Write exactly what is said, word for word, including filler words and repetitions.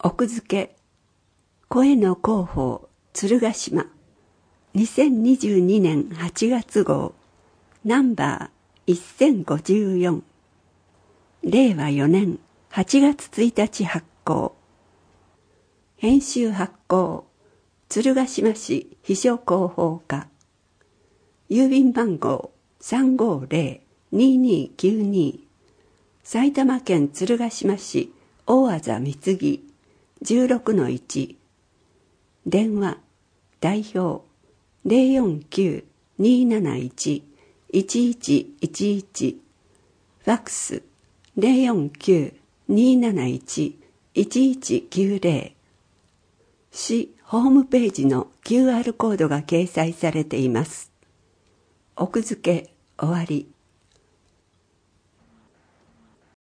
奥付け声の広報鶴ヶ島にせんにじゅうにねんはちがつ号ナンバーせんごじゅうよんれいわよねんはちがつついたち発行。編集発行鶴ヶ島市秘書広報課郵便番号 さんごーぜろ にーにーきゅうに 埼玉県鶴ヶ島市大字三木 じゅうろくのいち 電話代表 ゼロよんきゅう にーなないち いちいちいちいち ファックス ゼロよんきゅう にーなないち いちいちきゅうぜろ 市ホームページの キューアール コードが掲載されています。奥付け終わり。